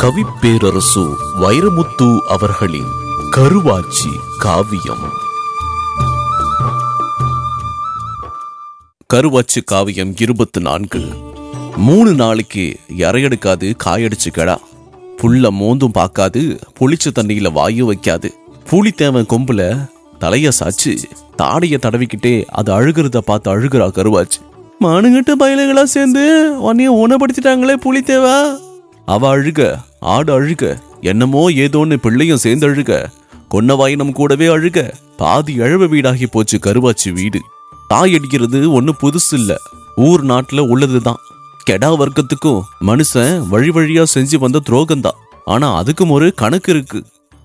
கவிப்பேரரசு வைரமுத்து அவர்களின் கருவாச்சி காவியம். கருவாச்சி காவியம் 24. 3 நாளைக்கு இறையெடுக்காது காயடிச்சு கடா. புல்ல மோந்தும் பார்க்காது, புளிச்ச தண்ணியில வாயு வைக்காது. புலித்தேவன் கொம்புல தலைய சாச்சு தாடைய தடவிக்கிட்டே அது அழுகிறத பார்த்து அழுகிறா கருவாச்சு. மானுங்கிட்ட பயலுகளா சேர்ந்து உன்னைய ஊனப்படுத்திட்டாங்களே புலித்தேவா. அவ அழுக, ஆடு அழுக, என்னமோ ஏதோன்னு பிள்ளையும் சேர்ந்து அழுக, கொன்ன வாயினம் கூடவே அழுக. பாதி அழவ வீடாகி போச்சு கருவாச்சி வீடு. தாயடிக்கிறது ஒன்னும் புதுசு இல்ல, ஊர் நாட்டுல உள்ளதுதான். கெடா வர்க்கத்துக்கும் மனுஷன் வழி வழியா செஞ்சு வந்த துரோகம்தான். ஆனா அதுக்கும் ஒரு கணக்கு இருக்கு.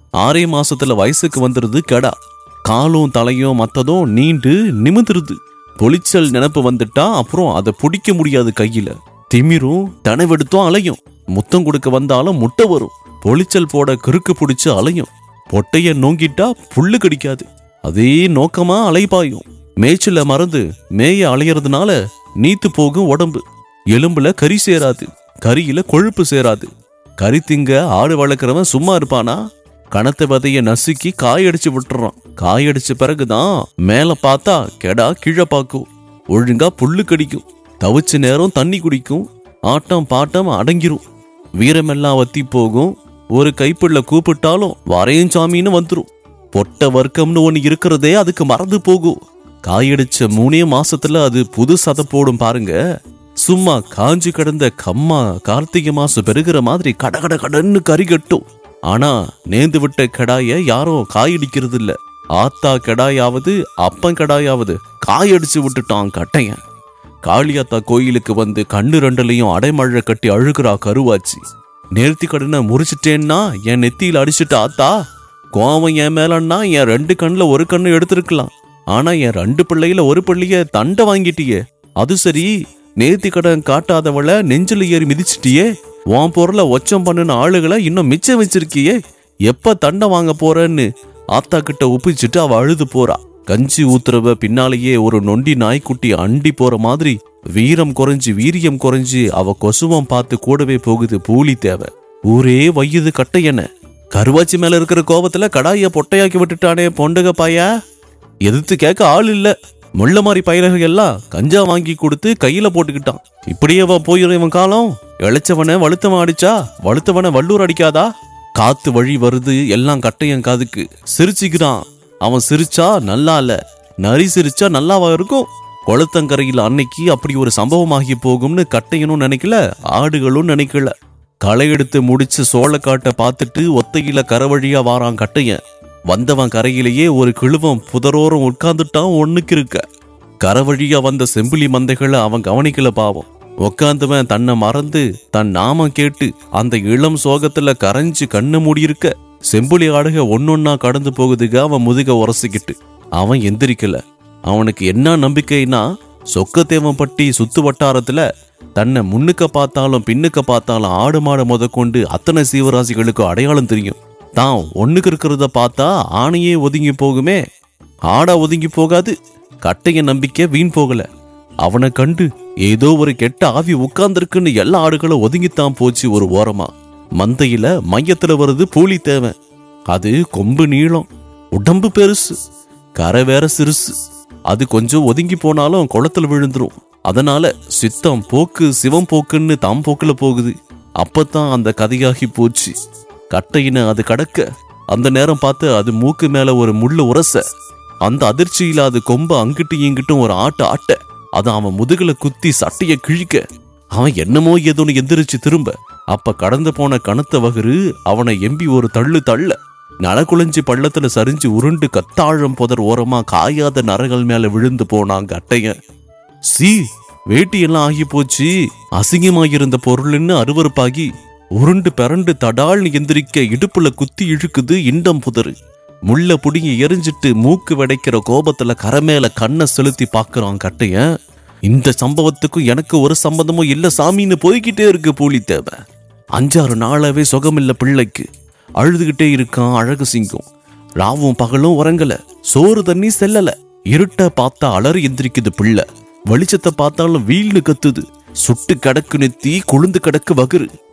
6 மாசத்துல வயசுக்கு வந்துருது கெடா. காலும் தலையும் மத்ததும் நீண்டு நிமிந்துருது. பொலிச்சல் நினப்பு வந்துட்டா அப்புறம் அதை பிடிக்க முடியாது கையில. திமிரும் தனவெடுத்தும் அலையும். முத்தம் கொடுக்க வந்தாலும் முட்டை வரும். பொலிச்சல் போட கிறுக்கு பிடிச்சு அலையும். பொட்டைய நோங்கிட்டா புல்லு கடிக்காது. அதே நோக்கமா அலைபாயும். மேய்ச்சல மறந்து மேய அலையறதுனால நீத்து போகும் உடம்பு. எலும்புல கறி சேராது, கறியில கொழுப்பு சேராது. கறி திங்க ஆடு வளர்க்குறவன் சும்மா இருப்பானா? கணத்த விதைய நசுக்கி காயடிச்சு விட்டுறான். காயடிச்ச பிறகுதான் மேல பார்த்தா கெடா கீழே பாக்கும். ஒழுங்கா புல்லு கடிக்கும். தவிச்ச நேரம் தண்ணி குடிக்கும். ஆட்டம் பாட்டம் அடங்கிரும். வீரமெல்லாம் வத்தி போகும். ஒரு கைப்பிள்ள கூப்பிட்டாலும் வரையும் சாமின்னு வந்துரும். பொட்ட வர்க்கம்னு ஒண்ணு இருக்கிறதே அதுக்கு மறந்து போகும். காயடிச்ச 3 மாசத்துல அது புது சதை போடும் பாருங்க. சும்மா காஞ்சி கிடந்த கம்மா கார்த்திகை மாசம் பெருகிற மாதிரி கடகட கடன்னு கறி கட்டும். ஆனா நேந்து விட்ட கடாய யாரும் காயடிக்கிறது இல்ல. ஆத்தா கடாயாவது அப்பன் கடாயாவது காயடிச்சு விட்டுட்டான் கட்டையன். காளியாத்தா கோயிலுக்கு வந்து கண்ணு 2லையும் அடைமழை கட்டி அழுகிறா கருவாச்சி. நேர்த்தி கடனை முறிச்சிட்டேன்னா என் நெத்தியில அடிச்சுட்டு ஆத்தா, கோவம் என் மேலன்னா என் 2 கண்ணுல ஒரு கண்ணு எடுத்திருக்கலாம். ஆனா என் 2 பிள்ளையில ஒரு பிள்ளைய தண்டை வாங்கிட்டியே. அது சரி, நேர்த்தி கடன் காட்டாதவளை நெஞ்சில ஏறி மிதிச்சிட்டியே. உன் பொருளை ஒச்சம் பண்ணின ஆளுகளை இன்னும் மிச்சம் வச்சிருக்கியே. எப்ப தண்டை வாங்க போறன்னு ஆத்தா கிட்ட ஒப்பிச்சுட்டு அவ அழுது போறா. கஞ்சி ஊத்துறவ பின்னாலேயே ஒரு நொண்டி நாய்க்குட்டி அண்டி போற மாதிரி வீரம் குறைஞ்சு வீரியம் குறைஞ்சு அவ கொசுவம் பார்த்து கூடவே போகுது பூலித்தேவ. ஊரே வையுது கட்டையன. கருவாச்சி மேல இருக்கிற கோபத்துல கடாய பொட்டையாக்கி விட்டுட்டானே பொண்டக பாயா. எதிர்த்து கேட்க ஆள் இல்ல. முள்ள மாதிரி பயிர்கள் எல்லாம் கஞ்சா வாங்கி கொடுத்து கையில போட்டுக்கிட்டான். இப்படியே போயிடும் இவன் காலம். இழைச்சவனை வலுத்தவன் அடிச்சா வலுத்தவனை வள்ளூர் அடிக்காதா? காத்து வழி வருது எல்லாம் கட்டையன் காதுக்கு. சிரிச்சுக்கிறான். அவன் சிரிச்சா நல்லா இல்ல, நரி சிரிச்சா நல்லாவா இருக்கும்? கொளுத்தங்கரையில் அன்னைக்கு அப்படி ஒரு சம்பவமாகி போகும்னு கட்டையனும் நினைக்கல, ஆடுகளும் நினைக்கல. களை எடுத்து முடிச்சு சோளக்காட்டை பார்த்துட்டு ஒத்தையில கரை வழியா வாரான் கட்டையன். வந்தவன் கரையிலேயே ஒரு கிழுவம் புதரோரம் உட்கார்ந்துட்டான். ஒண்ணுக்கு இருக்க கரை வழியா வந்த செம்பிலி மந்தைகளை அவன் கவனிக்கல பாவம். உக்காந்தவன் தன்னை மறந்து தன் நாமம் கேட்டு அந்த இளம் சோகத்துல கரைஞ்சு கண்ணு மூடி இருக்க செம்புலி ஆடுக ஒன்னொன்னா கடந்து போகுதுங்க அவன் முதுக உரசிக்கிட்டு. அவன் எந்திரிக்கல. அவனுக்கு என்ன நம்பிக்கைன்னா, சொக்கத்தேவன் பட்டி சுத்து வட்டாரத்துல தன்னை முன்னுக்க பார்த்தாலும் பின்னுக்க பார்த்தாலும் ஆடு மாடு முத கொண்டு அத்தனை சீவராசிகளுக்கு அடையாளம் தெரியும். தான் ஒண்ணுக்கு இருக்கிறத பார்த்தா ஆணையே ஒதுங்கி போகுமே, ஆடா ஒதுங்கி போகாது. கட்டைய நம்பிக்கை வீண் போகல. அவனை கண்டு ஏதோ ஒரு கெட்ட ஆவி உட்கார்ந்துருக்குன்னு எல்லா ஆடுகளும் ஒதுங்கித்தான் போச்சு ஒரு ஓரமா. மந்தையில மையத்துல வருது பூலித்தேவன். அது கொம்பு நீளம், உடம்பு பெருசு, கரை வேற சிறுசு. அது கொஞ்சம் ஒதுங்கி போனாலும் குளத்துல விழுந்துரும். அதனால சித்தம் போக்கு சிவம் போக்குன்னு தாம் போக்குல போகுது. அப்பத்தான் அந்த கதையாகி போச்சு. கட்டையின அது கடக்க அந்த நேரம் பார்த்து அது மூக்கு மேல ஒரு முள்ளு உரச. அந்த அதிர்ச்சியில அது கொம்ப அங்கிட்டு இங்கிட்டும் ஒரு ஆட்ட அது அவன் முதுகுல குத்தி சட்டைய கிழிக்க அவன் என்னமோ ஏதோன்னு எந்திரிச்சு திரும்ப. அப்ப கடந்து போன கனத்த வகுறு அவனை எம்பி ஒரு தள்ளு தள்ள நலக்குழஞ்சி பள்ளத்துல சரிஞ்சு உருண்டு கத்தாழம் புதர் ஓரமா காயாத நரகள் மேல விழுந்து போனாங்க கட்டையன். சி, வேட்டியெல்லாம் ஆகி போச்சு. அசிங்கமாயிருந்த பொருள்னு அருவறுப்பாகி உருண்டு பரண்டு தடால்னு எந்திரிக்க இடுப்புல குத்தி இழுக்குது இண்டம் புதரு. முள்ள புடிங்கி எரிஞ்சிட்டு மூக்கு வெடைக்கிற கோபத்துல கரமேல கண்ணை செலுத்தி பாக்குறான் கட்டையன். இந்த சம்பவத்துக்கும் எனக்கு ஒரு சம்பந்தமும் இல்ல சாமின்னு போய்கிட்டே இருக்கு பூலித்தேவன். 5-6 நாளாவே சுகமில்ல பிள்ளைக்கு. அழுதுகிட்டே இருக்கான் அழகு சிங்கம். ராவும் பகலும் உறங்கல, சோறு தண்ணி செல்லல. இருட்ட பார்த்தா அலறி எந்திரிக்குது பிள்ளை. வெளிச்சத்தை பார்த்தாலும் வீல்னு கத்துது. சுட்டு கடக்கு நெத்தி, குளுந்து கடக்கு வகுறு.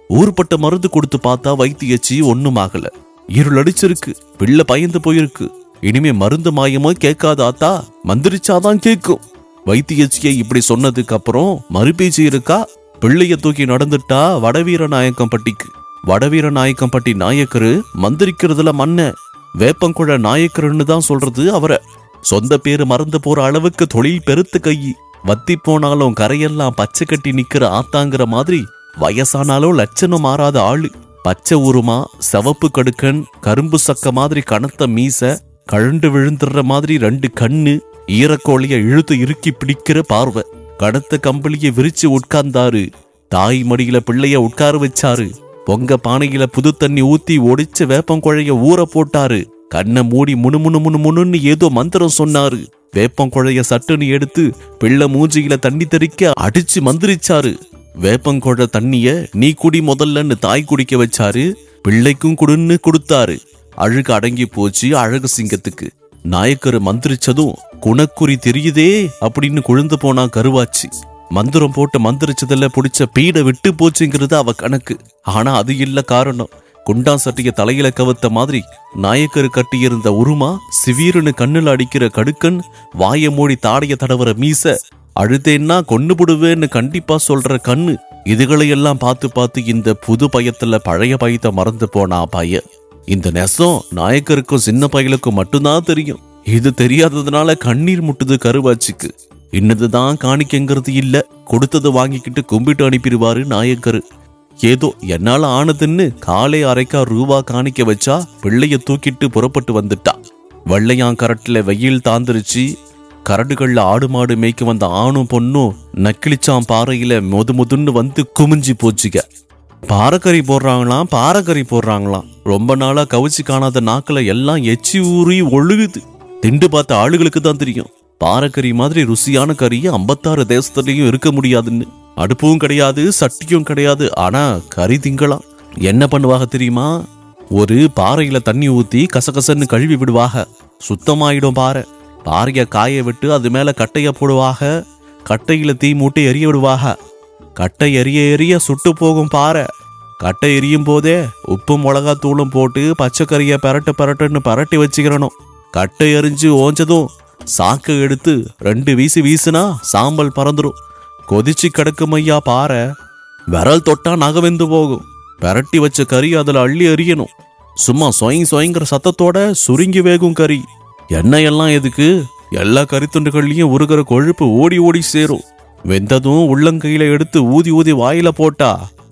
ஊர்பட்ட மருந்து கொடுத்து பார்த்தா வைத்தியச்சி ஒண்ணும் ஆகல. இருள் அடிச்சிருக்கு, பிள்ளை பயந்து போயிருக்கு. இனிமே மருந்து மாயமோ கேட்காத ஆத்தா, மந்திரிச்சாதான் கேட்கும். வைத்தியச்சியை இப்படி சொன்னதுக்கு அப்புறம் மறுபேச்சு இருக்கா? பிள்ளைய தூக்கி நடந்துட்டா வடவீரநாயக்கம்பட்டிக்கு. வடவீரநாயக்கம்பட்டி நாயக்கரு மந்திரிக்கிறதுல மன்ன. வேப்பங்குழ நாயக்கருன்னு தான் சொல்றது அவரை. சொந்த பேரு மறந்து போற அளவுக்கு தொழில் பெருத்து கை. வத்தி போனாலும் கரையெல்லாம் பச்சை கட்டி நிக்கிற ஆத்தாங்கிற மாதிரி வயசானாலும் லட்சணம் மாறாத ஆளு. பச்சை உருமா, சிவப்பு கடுக்கன், கரும்பு சக்க மாதிரி கனத்த மீச, கழண்டு விழுந்துடுற மாதிரி 2 கண்ணு, ஈரக்கோழிய இழுத்து இறுக்கி பிடிக்கிற பார்வை. கடுத்த கம்பளிய விரிச்சு உட்கார்ந்தாரு. தாய் மடியில பிள்ளைய உட்கார வச்சாரு. பொங்க பானையில புது தண்ணி ஊத்தி ஒடிச்ச வேப்பங்குழைய ஊற போட்டாரு. கண்ணை மூடி முணுமுணுன்னு ஏதோ மந்திரம் சொன்னாரு. வேப்பங்குழைய சட்டுன்னு எடுத்து பிள்ளை மூஞ்சியில தண்ணி தெறிக்க அடிச்சு மந்திரிச்சாரு. வேப்பங்குழ தண்ணிய நீ குடி முதல்லன்னு தாய் குடிக்க வச்சாரு. பிள்ளைக்கும் குடுன்னு கொடுத்தாரு. அழுகு அடங்கி போச்சு அழகு சிங்கத்துக்கு. நாயக்கரு மந்திரிச்சதும் குணக்குறி தெரியுதே அப்படின்னு குழுந்து போனா கருவாச்சு. மந்திரம் போட்டு மந்திரிச்சதுல பிடிச்ச பீட விட்டு போச்சுங்கிறது அவ கணக்கு. ஆனா அது இல்ல காரணம். குண்டா சட்டிய தலையில கவத்த மாதிரி நாயக்கரு கட்டியிருந்த உருமா, சிவீருன்னு கண்ணுல அடிக்கிற கடுக்கன், வாய மூடி தாடைய தடவர மீச, அழுதேன்னா கொண்டு போடுவேன்னு கண்டிப்பா சொல்ற கண்ணு, இதுகளையெல்லாம் பார்த்து பார்த்து இந்த புது பயத்துல பழைய பயத்தை மறந்து போனா பய. இந்த நெசம் நாயக்கருக்கும் சின்ன பயலுக்கும் மட்டும்தான் தெரியும். இது தெரியாததுனால கண்ணீர் முட்டுது கருவாச்சிக்கு. இன்னதுதான் காணிக்கங்கிறது இல்ல, கொடுத்தது வாங்கிக்கிட்டு கும்பிட்டு அனுப்பிடுவாரு நாயக்கரு. ஏதோ என்னால ஆனதுன்னு காலை அரைக்கா ரூபா காணிக்க வச்சா பிள்ளைய தூக்கிட்டு புறப்பட்டு வந்துட்டா. வெள்ளையான் கரட்டுல வெயில் தாந்திருச்சு. கரடுகள்ல ஆடு மாடு மேய்க்க வந்த ஆணும் பொண்ணும் நக்கிளிச்சான் பாறையில முதுன்னு வந்து குமிஞ்சி போச்சுக்க. பாறைக்கறி போடுறாங்களாம். ரொம்ப நாளா கவிச்சு காணாத நாக்கில எல்லாம் எச்சி ஊறி ஒழுகுது. திண்டு பார்த்த ஆளுகளுக்கு தான் தெரியும் பாறைக்கறி மாதிரி ருசியான கறி 56 தேசத்துலயும் இருக்க முடியாதுன்னு. அடுப்பும் கிடையாது, சட்டியும் கிடையாது, ஆனா கறி திங்கலாம். என்ன பண்ணுவாங்க தெரியுமா? ஒரு பாறையில தண்ணி ஊத்தி கசகசன்னு கழுவி விடுவாக. சுத்தமாயிடும் பாறை. பாறைய காய விட்டு அது மேல கட்டைய போடுவாக. கட்டையில தீ மூட்டி எரிய விடுவாக. கட்டை எரிய சுட்டு போகும் பாறை. கட்டை எரியும் போதே உப்பு மிளகா தூளும் போட்டு பச்சைக்கறிய பரட்டுன்னு பரட்டி வச்சுக்கிறணும். கட்டை எரிஞ்சு ஓஞ்சதும் சாக்க எடுத்து 2 வீசுனா சாம்பல் பறந்துடும். கொதிச்சு கிடக்கும் ஐயா பாறை. விரல் தொட்டா நகவெந்து போகும். பரட்டி வச்ச கறி அதுல அள்ளி எறியணும். சும்மா சொயங்கிற சத்தத்தோட சுருங்கி வேகும் கறி. எண்ணெயெல்லாம் எதுக்கு? எல்லா கறித்துண்டுகள்லயும் உருகிற கொழுப்பு ஓடி சேரும். வெந்ததும் உள்ளங்கையில எடுத்து ஊதி வாயில போட்டா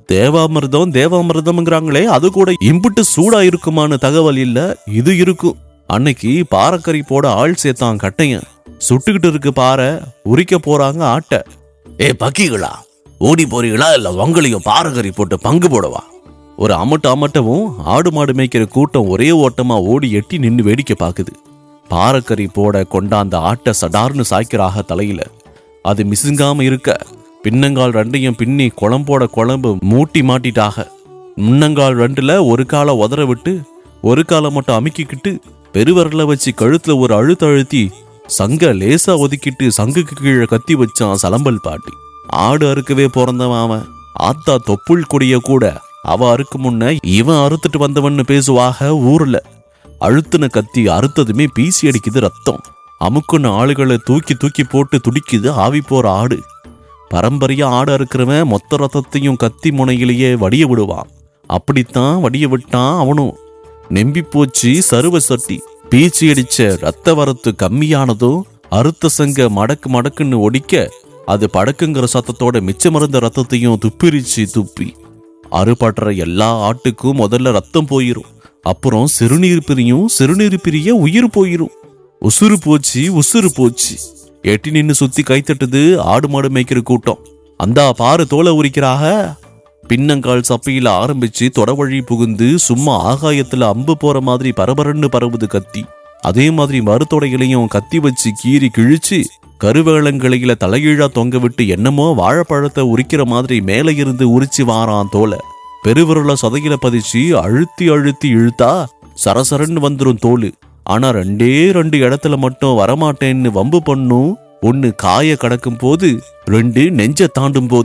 தேவாமிர்தம்ங்கிறாங்களே, அது கூட இம்புட்டு சூடா இருக்குமான்னு தகவல் இல்ல. இது இருக்கும். அன்னைக்கு பாறைக்கறி போட ஆள் சேர்த்தான் கட்டையன். சுட்டுக்கிட்டு இருக்கு பாறை. உரிக்க போறாங்க ஆட்ட. ஏ பக்கிகளா, ஓடி போறீங்களா இல்ல உங்களையும் பாறைக்கறி போட்டு பங்கு போடவா? ஒரு அமட்டவும் ஆடு மாடு மேய்க்கிற கூட்டம் ஒரே ஓட்டமா ஓடி எட்டி நின்று வேடிக்கை பாக்குது. பாறைக்கறி போட கொண்டாந்த ஆட்டை சடார்னு சாய்க்கிறாக தலையில. அது மிசுங்காம இருக்க பின்னங்கால் 2ஐயும் பின்னி குழம்பு மூட்டி மாட்டிட்டாக. முன்னங்கால் 2ல ஒரு காலை உதற விட்டு ஒரு காலை மட்டும் அமுக்கிக்கிட்டு பெருவரல வச்சு கழுத்துல ஒரு அழுத்தி சங்க லேசா ஒதுக்கிட்டு சங்குக்கு கீழே கத்தி வச்சான் சலம்பல் பாட்டி. ஆடு அறுக்கவே பிறந்தவன் அவன். ஆத்தா தொப்புள் கொடிய கூட அவ அறுக்கு முன்ன இவன் அறுத்துட்டு வந்தவன்னு பேசுவாக ஊர்ல. அழுத்துன கத்தி அறுத்ததுமே பீசி அடிக்குது ரத்தம். அமுக்குன்னு ஆளுகளை தூக்கி போட்டு துடிக்குது ஆவி போற ஆடு. பரம்பரையா ஆடு அறுக்கிறவன் மொத்த ரத்தத்தையும் கத்தி முனையிலேயே வடிய விடுவான். அப்படித்தான் வடிய விட்டான் அவனும். நெம்பி போச்சு சருவ சட்டி. பீச்சி அடிச்ச ரத்த வரத்து கம்மியானதும் அறுத்த சங்க மடக்குன்னு ஒடிக்க அது படக்குங்கிற சத்தத்தோட மிச்சமருந்த ரத்தத்தையும் துப்பி அறுபடுற எல்லா ஆட்டுக்கும் முதல்ல ரத்தம் போயிரும். அப்புறம் சிறுநீர் பிரிய உயிர் போயிரும். உசுறு போச்சு. எட்டி நின்னு சுத்தி கைத்தட்டுது ஆடு மாடு மேய்க்கிற கூட்டம். அந்த பாரு தோலை உரிக்கிறாக. பின்னங்கால் சப்பையில ஆரம்பிச்சு தொடவழி புகுந்து சும்மா ஆகாயத்துல அம்பு போற மாதிரி பரபரன்னு பரவுது கத்தி. அதே மாதிரி மறுத்தொடைகளையும் கத்தி வச்சு கீறி கிழிச்சு கருவேளங்களையில தலைகீழா தொங்க விட்டு என்னமோ வாழைப்பழத்தை உரிக்கிற மாதிரி மேல இருந்து உரிச்சு வாரான் தோலை. பெருவிரல சதையில பதிச்சு அழுத்தி இழுத்தா சரசரன்னு வந்துரும் தோல். ஆனா 2 இடத்துல மட்டும் வரமாட்டேன்னு வம்பு பண்ணும். 1 காய கடக்கும் போது, 2 நெஞ்ச தாண்டும் போது.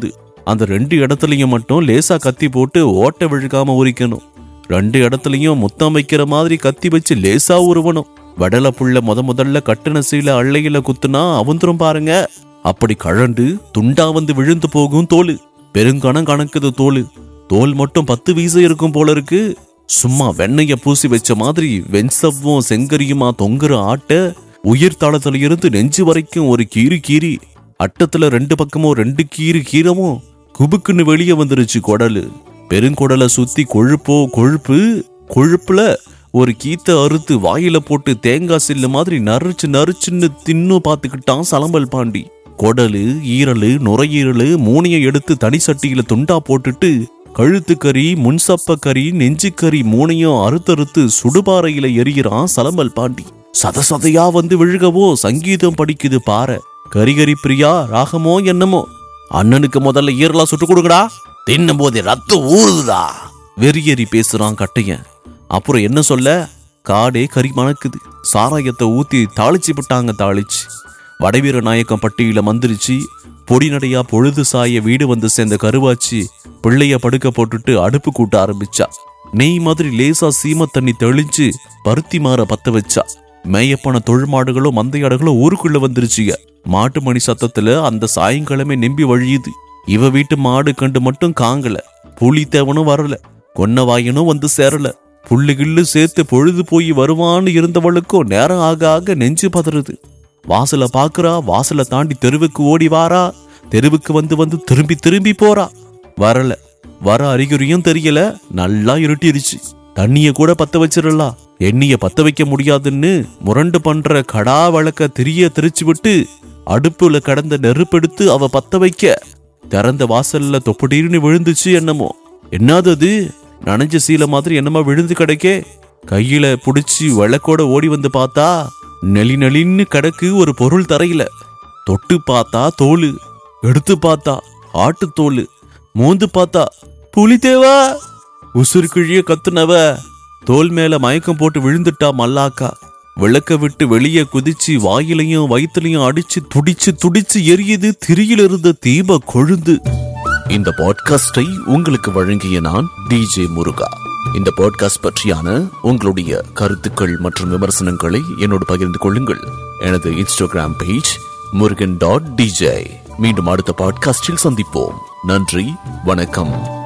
அந்த 2 இடத்துலயும் மட்டும் லேசா கத்தி போட்டு ஓட்ட விழுகாம உரிக்கணும். 2 இடத்துலயும் முத்தம் வைக்கிற மாதிரி கத்தி வச்சு லேசா உருவணும். வடல புள்ள முதல்ல கட்டின சீல அள்ளையில குத்துனா அவந்துரும் பாருங்க. அப்படி கழண்டு துண்டா வந்து விழுந்து போகும் தோல். பெருங்கணம் கணக்குது தோல். தோல் மட்டும் 10 வீசம் இருக்கும் போல இருக்கு. சும்மா வெண்ணைய பூசி வச்ச மாதிரி வெண்சவ்வும் செங்கரியுமா தொங்குற ஆட்ட உயிர் தளத்துல இருந்து நெஞ்சு வரைக்கும் ஒரு கீறி அட்டத்துல 2 பக்கமும் 2 கீரவும் குபுக்குன்னு வெளியே வந்துருச்சு குடலு. பெருங்குடலை சுத்தி கொழுப்புல ஒரு கீத்த அறுத்து வாயில போட்டு தேங்காய் சில்லு மாதிரி நறுச்சுன்னு தின்னு பாத்துக்கிட்டான் சலம்பல் பாண்டி. குடலு, ஈரலு, நுரையீரலு 3 எடுத்து தனி சட்டியில துண்டா போட்டுட்டு கழுத்து கறி, முன்சப்ப கறி, நெஞ்சு கறி 3 அறுத்தறுத்து சுடுபாறையில எரியிறான் சலம்பல் பாண்டி. சதசதையா வந்து விழுகவோ சங்கீதம் படிக்குது பாறை. கரிகரி பிரியா ராகமோ என்னமோ. அண்ணனுக்கு முதல்ல ஈரலா சுட்டு கொடுங்கடா, தின்னும் போதே ரத்தம் ஊறுதுதா வெறியேறி பேசுறான் கட்டையன். அப்புறம் என்ன சொல்ல, காடே கறி மணக்குது. சாராயத்தை ஊத்தி தாளிச்சு விட்டாங்க. தாளிச்சு வடவீர நாயக்கம் பட்டியல மந்திரிச்சு பொடி நடையா பொழுது சாய வீடு வந்து சேர்ந்த கருவாச்சி பிள்ளைய படுக்க போட்டுட்டு அடுப்பு கூட்ட ஆரம்பிச்சா. நெய் மாதிரி லேசா சீம தண்ணி தெளிச்சு பருத்தி மாற பத்த வச்சா. மேயப்பன தொழுமாடுகளும் மந்தையாடுகளும் ஊருக்குள்ள வந்துருச்சுங்க. மாட்டு மணி சத்தத்துல அந்த சாயங்காலமே நம்பி வழியுது. இவ வீட்டு மாடு கண்டு மட்டும் காங்கல. புலித்தேவனும் வரல, கொன்னவாயனும் வந்து சேரல. புள்ளுகிள்ளு சேர்த்து பொழுது போய் வருவான்னு இருந்தவளுக்கும் நேரம் ஆக நெஞ்சு பதறுது. வாசல பாக்குறா, வாசல தாண்டி தெருவுக்கு ஓடி வாரா, தெருவுக்கு வந்து திரும்பி போறா. வர அறிகுறியும் தெரியல. நல்லா இருட்டிருச்சு. தண்ணிய கூட பத்த வச்சிடலாம், எண்ணிய பத்த வைக்க முடியாதுன்னு முரண்டு பண்ற கடா வழக்க திரிச்சு விட்டு அடுப்புல கடந்த நெருப்பெடுத்து அவ பத்த வைக்க திறந்த வாசல்ல தொப்படீர்னு விழுந்துச்சு. என்னமோ என்னது நனைஞ்ச சீல மாதிரி என்னமா விழுந்து கிடைக்கே. கையில புடிச்சு விளக்கோட ஓடி வந்து பார்த்தா நெளின்னு கிடக்கு ஒரு பொருள் தரையில. தொட்டு பார்த்தா தோல், எடுத்து பார்த்தா ஆட்டு தோல், மூந்து பார்த்தா புலித்தேவா. உசுறு கிழிய கத்துனவ தோல் மேல மயக்கம் போட்டு விழுந்துட்டா மல்லாக்கா. விளக்க விட்டு வெளியே குதிச்சு வாயிலையும் வயிற்றுலையும் அடிச்சு துடிச்சு எரியுது திரியில இருந்த தீப கொழுந்து. இந்த பாட்காஸ்டை உங்களுக்கு வழங்கிய நான் டிஜே முருகா. இந்த பாட்காஸ்ட் பற்றியான உங்களுடைய கருத்துக்கள் மற்றும் விமர்சனங்களை என்னோடு பகிர்ந்து கொள்ளுங்கள். எனது இன்ஸ்டாகிராம் பேஜ் murugan.dj. மீண்டும் அடுத்த பாட்காஸ்டில் சந்திப்போம். நன்றி, வணக்கம்.